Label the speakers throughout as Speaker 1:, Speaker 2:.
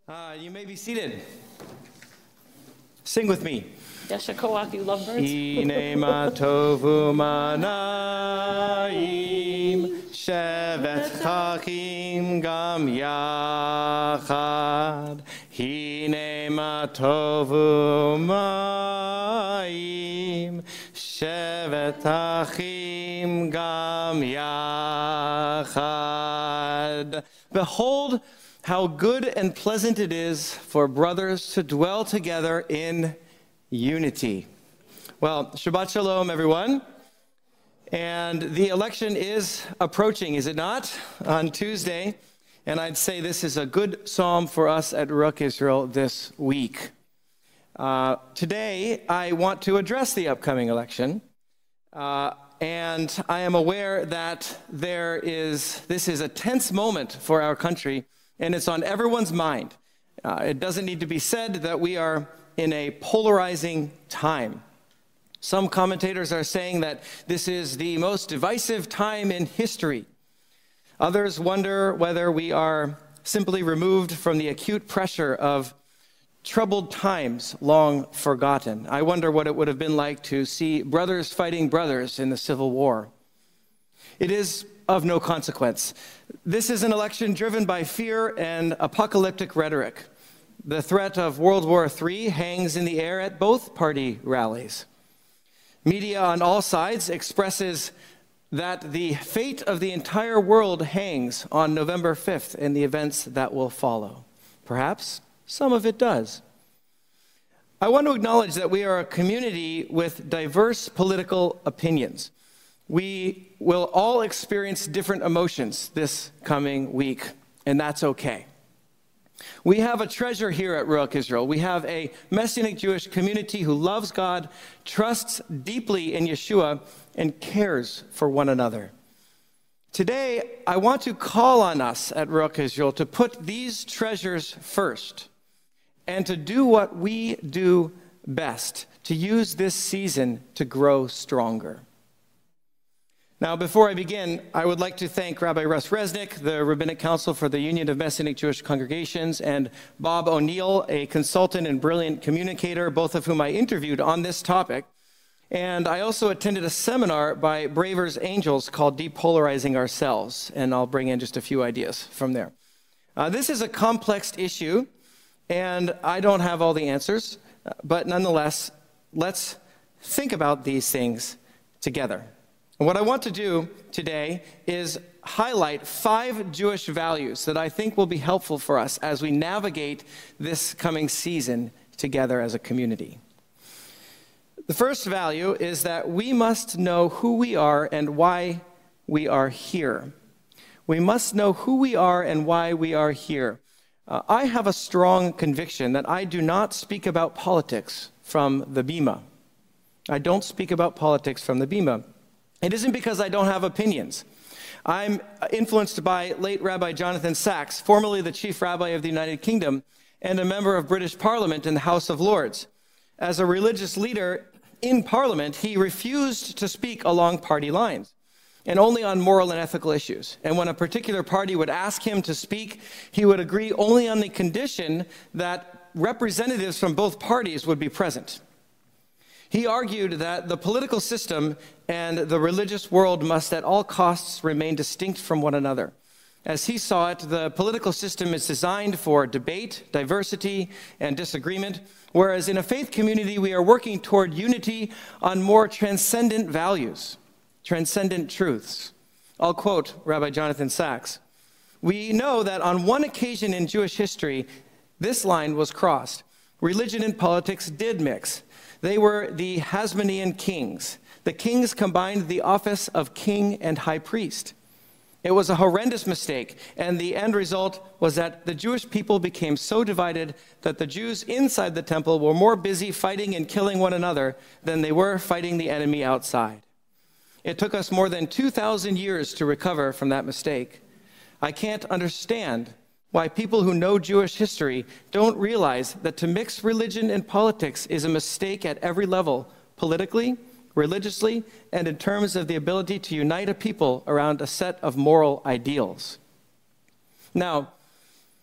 Speaker 1: You may be seated. Sing with me.
Speaker 2: Yeshakowak, you lovebirds.
Speaker 1: Hine ma tovu manaim shevet chachim gam yachad. Hine ma tovu ma'im shevet chachim gam yachad. Behold, how good and pleasant it is for brothers to dwell together in unity. Well, Shabbat Shalom, everyone. And the election is approaching, is it not? On Tuesday. And I'd say this is a good psalm for us at Ruach Israel this week. Today, I want to address the upcoming election. And I am aware that this is a tense moment for our country, and it's on everyone's mind. It doesn't need to be said that we are in a polarizing time. Some commentators are saying that this is the most divisive time in history. Others wonder whether we are simply removed from the acute pressure of troubled times long forgotten. I wonder what it would have been like to see brothers fighting brothers in the Civil War. It is of no consequence. This is an election driven by fear and apocalyptic rhetoric. The threat of World War III hangs in the air at both party rallies. Media on all sides expresses that the fate of the entire world hangs on November 5th and the events that will follow. Perhaps some of it does. I want to acknowledge that we are a community with diverse political opinions. We will all experience different emotions this coming week, and that's okay. We have a treasure here at Ruach Israel. We have a Messianic Jewish community who loves God, trusts deeply in Yeshua, and cares for one another. Today, I want to call on us at Ruach Israel to put these treasures first and to do what we do best, to use this season to grow stronger. Now, before I begin, I would like to thank Rabbi Russ Resnick, the Rabbinic Council for the Union of Messianic Jewish Congregations, and Bob O'Neill, a consultant and brilliant communicator, both of whom I interviewed on this topic. And I also attended a seminar by Bravers Angels called Depolarizing Ourselves, and I'll bring in just a few ideas from there. This is a complex issue, and I don't have all the answers, but nonetheless, let's think about these things together. And what I want to do today is highlight 5 Jewish values that I think will be helpful for us as we navigate this coming season together as a community. The first value is that we must know who we are and why we are here. We must know who we are and why we are here. I have a strong conviction that I do not speak about politics from the Bima. I don't speak about politics from the Bima. It isn't because I don't have opinions. I'm influenced by late Rabbi Jonathan Sacks, formerly the Chief Rabbi of the United Kingdom and a member of British Parliament in the House of Lords. As a religious leader in Parliament, he refused to speak along party lines and only on moral and ethical issues. And when a particular party would ask him to speak, he would agree only on the condition that representatives from both parties would be present. He argued that the political system and the religious world must at all costs remain distinct from one another. As he saw it, the political system is designed for debate, diversity, and disagreement, whereas in a faith community, we are working toward unity on more transcendent values, transcendent truths. I'll quote Rabbi Jonathan Sacks. "We know that on one occasion in Jewish history, this line was crossed. Religion and politics did mix. They were the Hasmonean kings. The kings combined the office of king and high priest. It was a horrendous mistake, and the end result was that the Jewish people became so divided that the Jews inside the temple were more busy fighting and killing one another than they were fighting the enemy outside. It took us more than 2,000 years to recover from that mistake. I can't understand why people who know Jewish history don't realize that to mix religion and politics is a mistake at every level, politically, religiously, and in terms of the ability to unite a people around a set of moral ideals." Now,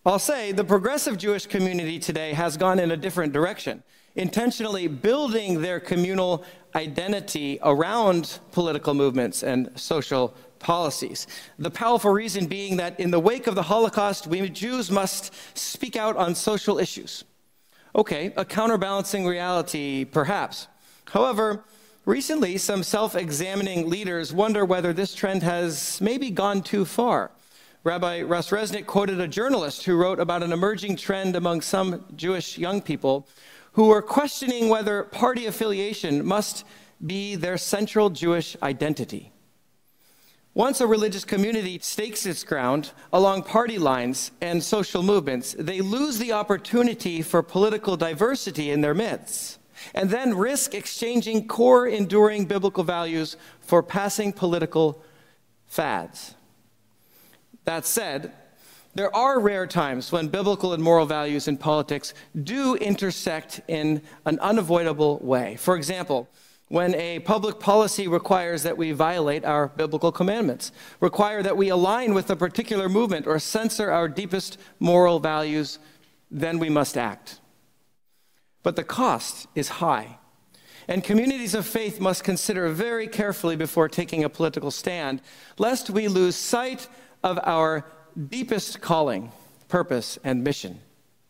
Speaker 1: I'll say the progressive Jewish community today has gone in a different direction, intentionally building their communal identity around political movements and social policies. The powerful reason being that in the wake of the Holocaust, we Jews must speak out on social issues. Okay, a counterbalancing reality, perhaps. However, recently, some self-examining leaders wonder whether this trend has maybe gone too far. Rabbi Russ Resnick quoted a journalist who wrote about an emerging trend among some Jewish young people who were questioning whether party affiliation must be their central Jewish identity. Once a religious community stakes its ground along party lines and social movements, they lose the opportunity for political diversity in their midst, and then risk exchanging core, enduring biblical values for passing political fads. That said, there are rare times when biblical and moral values in politics do intersect in an unavoidable way. For example, when a public policy requires that we violate our biblical commandments, require that we align with a particular movement or censor our deepest moral values, then we must act. But the cost is high, and communities of faith must consider very carefully before taking a political stand, lest we lose sight of our deepest calling, purpose, and mission.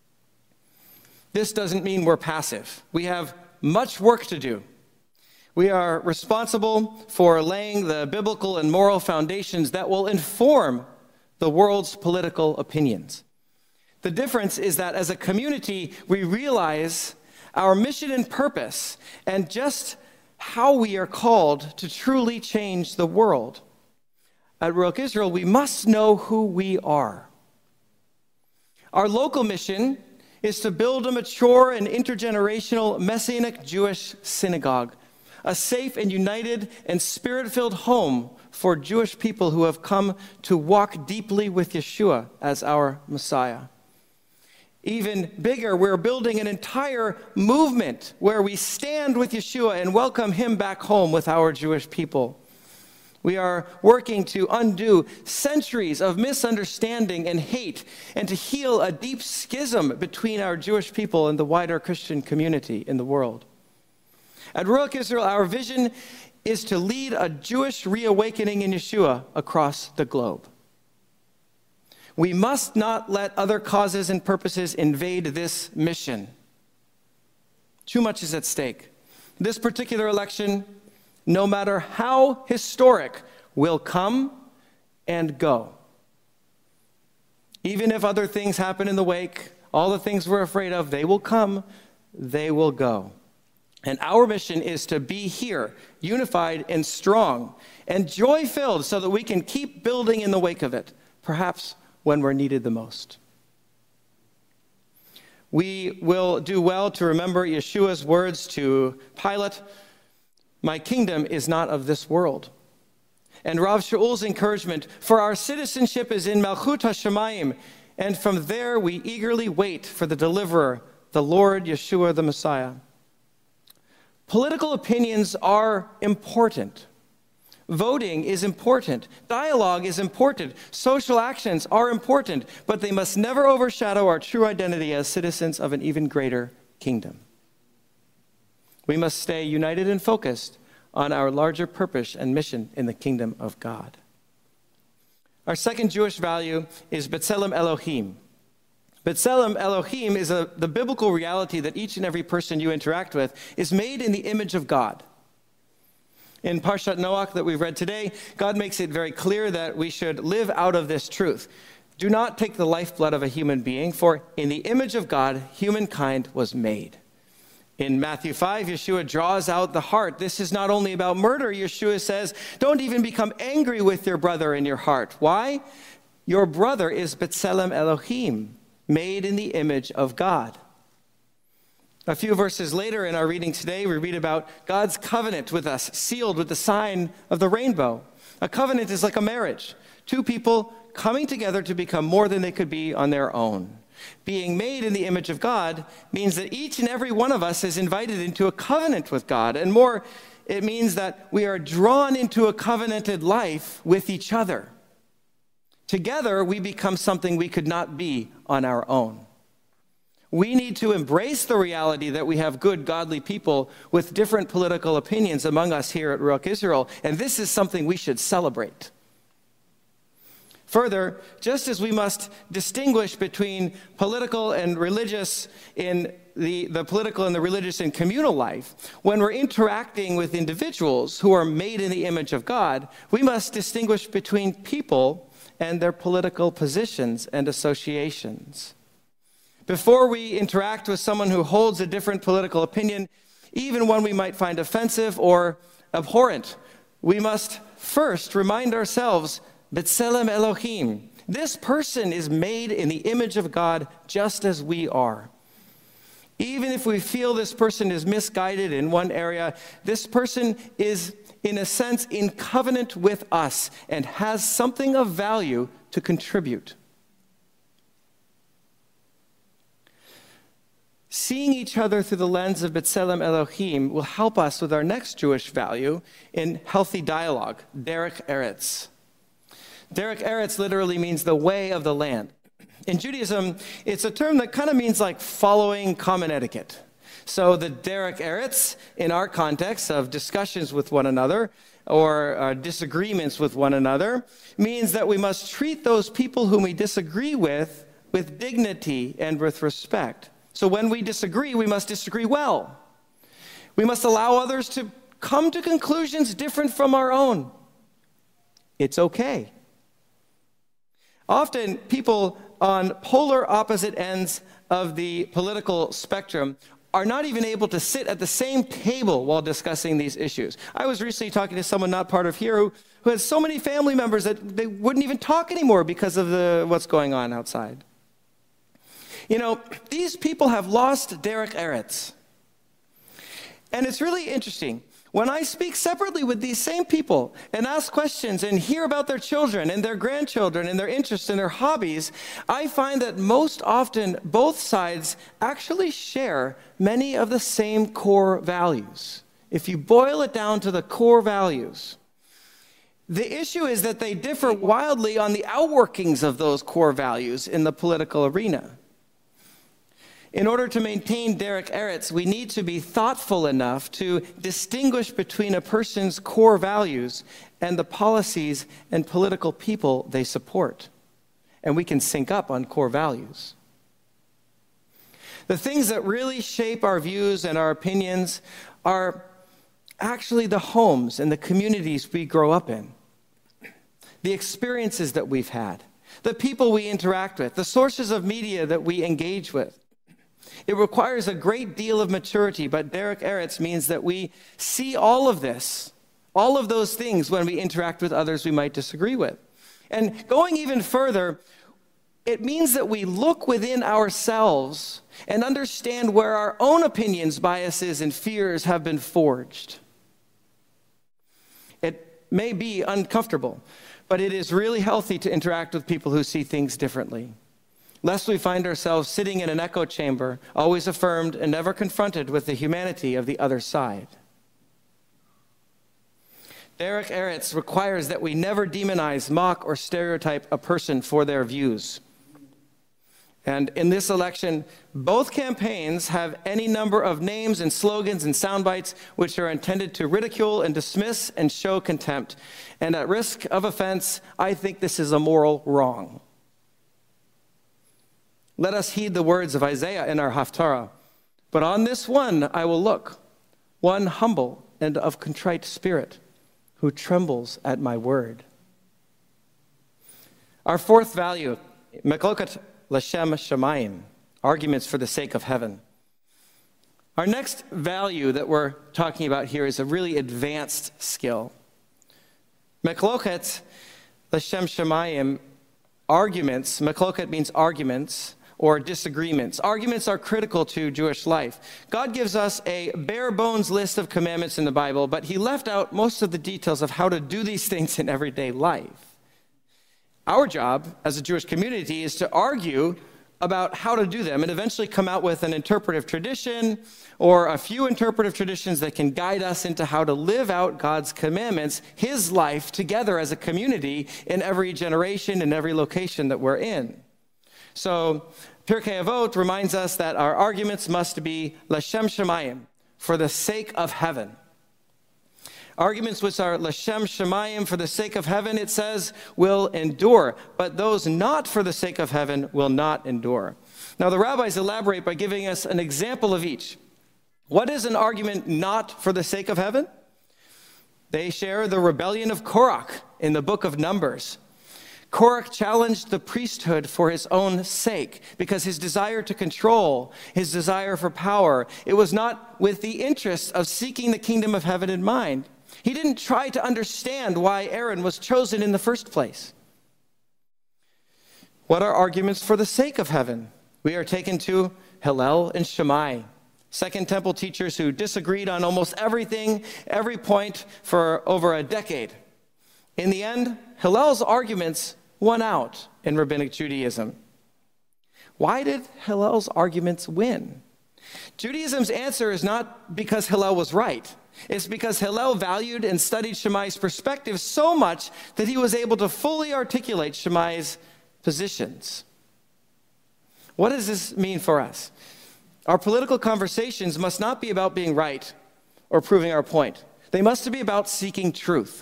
Speaker 1: This doesn't mean we're passive. We have much work to do. We are responsible for laying the biblical and moral foundations that will inform the world's political opinions. The difference is that as a community, we realize our mission and purpose and just how we are called to truly change the world. At Ruach Israel, we must know who we are. Our local mission is to build a mature and intergenerational Messianic Jewish synagogue, a safe and united and spirit-filled home for Jewish people who have come to walk deeply with Yeshua as our Messiah. Even bigger, we're building an entire movement where we stand with Yeshua and welcome him back home with our Jewish people. We are working to undo centuries of misunderstanding and hate and to heal a deep schism between our Jewish people and the wider Christian community in the world. At Ruach Israel, our vision is to lead a Jewish reawakening in Yeshua across the globe. We must not let other causes and purposes invade this mission. Too much is at stake. This particular election, no matter how historic, will come and go. Even if other things happen in the wake, all the things we're afraid of, they will come, they will go. And our mission is to be here, unified and strong, and joy-filled so that we can keep building in the wake of it, perhaps when we're needed the most. We will do well to remember Yeshua's words to Pilate, "My kingdom is not of this world." And Rav Shaul's encouragement, "For our citizenship is in Malchut HaShamayim, and from there we eagerly wait for the deliverer, the Lord Yeshua the Messiah." Political opinions are important. Voting is important. Dialogue is important. Social actions are important, but they must never overshadow our true identity as citizens of an even greater kingdom. We must stay united and focused on our larger purpose and mission in the kingdom of God. Our second Jewish value is B'Tselem Elohim. B'Tselem Elohim is the biblical reality that each and every person you interact with is made in the image of God. In Parshat Noach that we've read today, God makes it very clear that we should live out of this truth. Do not take the lifeblood of a human being, for in the image of God, humankind was made. In Matthew 5, Yeshua draws out the heart. This is not only about murder. Yeshua says, don't even become angry with your brother in your heart. Why? Your brother is B'Tselem Elohim, made in the image of God. A few verses later in our reading today, we read about God's covenant with us, sealed with the sign of the rainbow. A covenant is like a marriage. Two people coming together to become more than they could be on their own. Being made in the image of God means that each and every one of us is invited into a covenant with God. And more, it means that we are drawn into a covenanted life with each other. Together, we become something we could not be on our own. We need to embrace the reality that we have good, godly people with different political opinions among us here at Ruach Israel, and this is something we should celebrate. Further, just as we must distinguish between political and religious in the political and the religious in communal life, when we're interacting with individuals who are made in the image of God, we must distinguish between people and their political positions and associations. Before we interact with someone who holds a different political opinion, even one we might find offensive or abhorrent, we must first remind ourselves, B'Tselem Elohim, this person is made in the image of God just as we are. Even if we feel this person is misguided in one area, this person is, in a sense, in covenant with us and has something of value to contribute. Seeing each other through the lens of B'Tselem Elohim will help us with our next Jewish value in healthy dialogue, Derech Eretz. Derech Eretz literally means the way of the land. In Judaism, it's a term that kind of means like following common etiquette. So the Derech Eretz, in our context of discussions with one another or disagreements with one another, means that we must treat those people whom we disagree with dignity and with respect. So when we disagree, we must disagree well. We must allow others to come to conclusions different from our own. It's okay. Often, people on polar opposite ends of the political spectrum are not even able to sit at the same table while discussing these issues. I was recently talking to someone not part of here who has so many family members that they wouldn't even talk anymore because of what's going on outside. You know, these people have lost Derech Eretz. And it's really interesting. When I speak separately with these same people and ask questions and hear about their children and their grandchildren and their interests and their hobbies, I find that most often both sides actually share many of the same core values. If you boil it down to the core values, the issue is that they differ wildly on the outworkings of those core values in the political arena. In order to maintain Derech Eretz, we need to be thoughtful enough to distinguish between a person's core values and the policies and political people they support. And we can sync up on core values. The things that really shape our views and our opinions are actually the homes and the communities we grow up in, the experiences that we've had, the people we interact with, the sources of media that we engage with. It requires a great deal of maturity, but Derech Eretz means that we see all of this, all of those things when we interact with others we might disagree with. And going even further, it means that we look within ourselves and understand where our own opinions, biases, and fears have been forged. It may be uncomfortable, but it is really healthy to interact with people who see things differently, lest we find ourselves sitting in an echo chamber, always affirmed and never confronted with the humanity of the other side. Derech Eretz requires that we never demonize, mock, or stereotype a person for their views. And in this election, both campaigns have any number of names and slogans and sound bites which are intended to ridicule and dismiss and show contempt. And at risk of offense, I think this is a moral wrong. Let us heed the words of Isaiah in our Haftarah. But on this one I will look, one humble and of contrite spirit, who trembles at my word. Our fourth value, Mechloket L'Shem Shamayim, arguments for the sake of heaven. Our next value that we're talking about here is a really advanced skill. Mechloket L'Shem Shamayim, arguments, Mechloket means arguments, or disagreements. Arguments are critical to Jewish life. God gives us a bare bones list of commandments in the Bible, but he left out most of the details of how to do these things in everyday life. Our job as a Jewish community is to argue about how to do them and eventually come out with an interpretive tradition or a few interpretive traditions that can guide us into how to live out God's commandments, his life together as a community in every generation and every location that we're in. So Pirkei Avot reminds us that our arguments must be L'Shem Shemayim, for the sake of heaven. Arguments which are L'Shem Shemayim, for the sake of heaven, it says, will endure, but those not for the sake of heaven will not endure. Now the rabbis elaborate by giving us an example of each. What is an argument not for the sake of heaven? They share the rebellion of Korach in the book of Numbers. Korach challenged the priesthood for his own sake because his desire to control, his desire for power, it was not with the interest of seeking the kingdom of heaven in mind. He didn't try to understand why Aaron was chosen in the first place. What are arguments for the sake of heaven? We are taken to Hillel and Shammai, Second Temple teachers who disagreed on almost everything, every point for over a decade. In the end, Hillel's arguments won out in Rabbinic Judaism. Why did Hillel's arguments win? Judaism's answer is not because Hillel was right. It's because Hillel valued and studied Shammai's perspective so much that he was able to fully articulate Shammai's positions. What does this mean for us? Our political conversations must not be about being right or proving our point. They must be about seeking truth.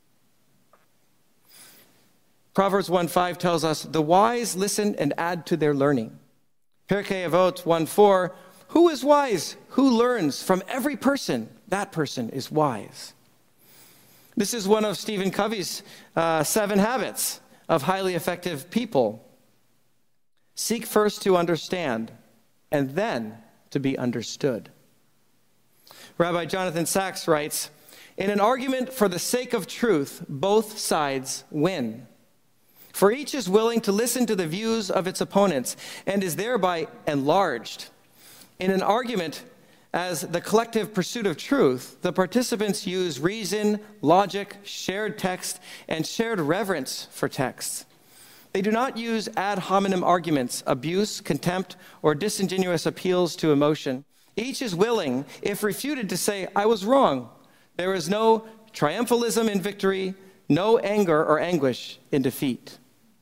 Speaker 1: Proverbs 1:5 tells us, the wise listen and add to their learning. Pirkei Avot 1:4, who is wise? Who learns? From every person, that person is wise. This is one of Stephen Covey's 7 habits of highly effective people. Seek first to understand, and then to be understood. Rabbi Jonathan Sachs writes, in an argument for the sake of truth, both sides win. For each is willing to listen to the views of its opponents and is thereby enlarged. In an argument as the collective pursuit of truth, the participants use reason, logic, shared text, and shared reverence for texts. They do not use ad hominem arguments, abuse, contempt, or disingenuous appeals to emotion. Each is willing, if refuted, to say, I was wrong. There is no triumphalism in victory, no anger or anguish in defeat.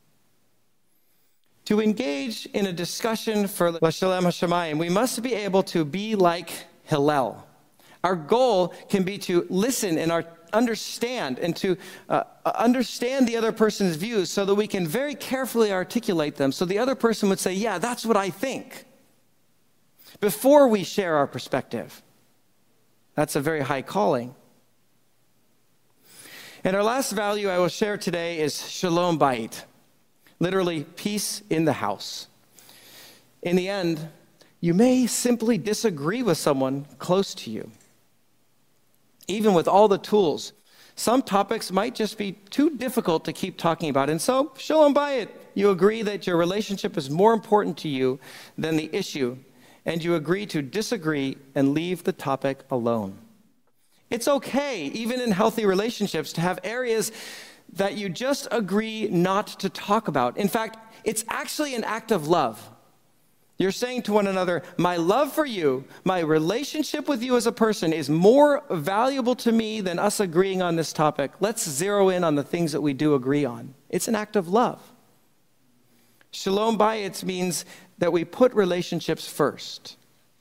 Speaker 1: To engage in a discussion for L'Shem Hashemayim, we must be able to be like Hillel. Our goal can be to listen and understand and to understand the other person's views so that we can very carefully articulate them so the other person would say, yeah, that's what I think, before we share our perspective. That's a very high calling. And our last value I will share today is Shalom Bayit, literally peace in the house. In the end, you may simply disagree with someone close to you. Even with all the tools, some topics might just be too difficult to keep talking about. And so, Shalom Bayit, you agree that your relationship is more important to you than the issue, and you agree to disagree and leave the topic alone. It's okay, even in healthy relationships, to have areas that you just agree not to talk about. In fact, it's actually an act of love. You're saying to one another, my love for you, my relationship with you as a person is more valuable to me than us agreeing on this topic. Let's zero in on the things that we do agree on. It's an act of love. Shalom Bayit means that we put relationships first.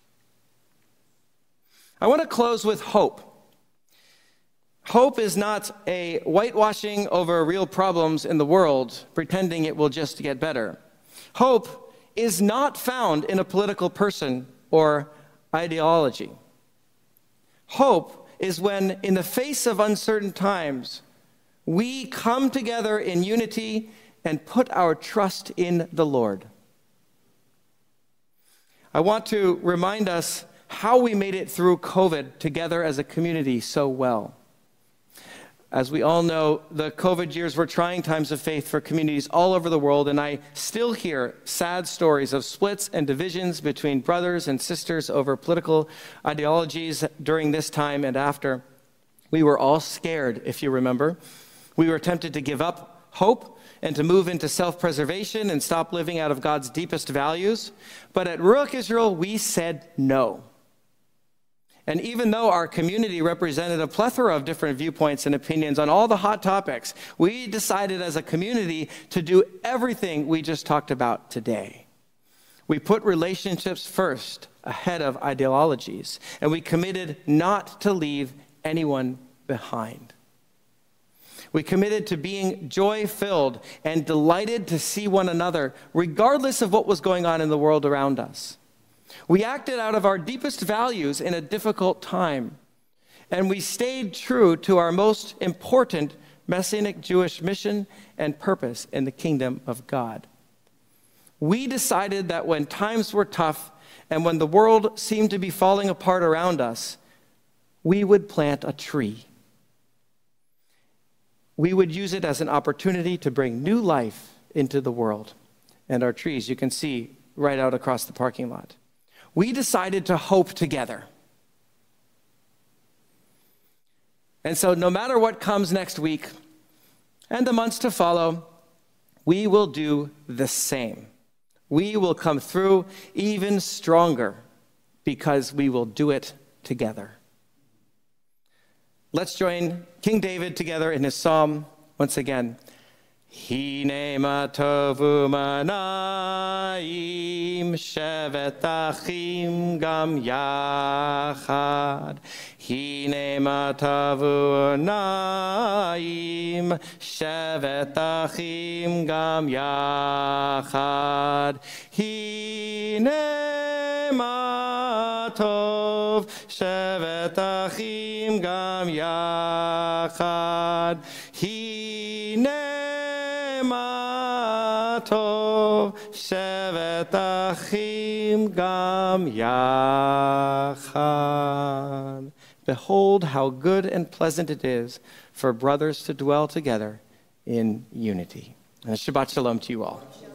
Speaker 1: I want to close with hope. Hope is not a whitewashing over real problems in the world, pretending it will just get better. Hope is not found in a political person or ideology. Hope is when, in the face of uncertain times, we come together in unity and put our trust in the Lord. I want to remind us how we made it through COVID together as a community so well. As we all know, the COVID years were trying times of faith for communities all over the world, and I still hear sad stories of splits and divisions between brothers and sisters over political ideologies during this time and after. We were all scared, if you remember. We were tempted to give up hope and to move into self-preservation and stop living out of God's deepest values. But at Ruach Israel, we said no. And even though our community represented a plethora of different viewpoints and opinions on all the hot topics, we decided as a community to do everything we just talked about today. We put relationships first ahead of ideologies, and we committed not to leave anyone behind. We committed to being joy-filled and delighted to see one another, regardless of what was going on in the world around us. We acted out of our deepest values in a difficult time, and we stayed true to our most important Messianic Jewish mission and purpose in the kingdom of God. We decided that when times were tough and when the world seemed to be falling apart around us, we would plant a tree. We would use it as an opportunity to bring new life into the world. And our trees, you can see right out across the parking lot. We decided to hope together. And so no matter what comes next week and the months to follow, we will do the same. We will come through even stronger because we will do it together. Let's join King David together in his psalm once again. Hine ma tovu manayim shevet achim gam yachad. Hine ma tovu manayim shevet achim gam yachad. Hine ma tov shevet achim gam yachad. Hine ma tov shevet achim gam yachad. Behold how good and pleasant it is for brothers to dwell together in unity. And Shabbat Shalom to you all.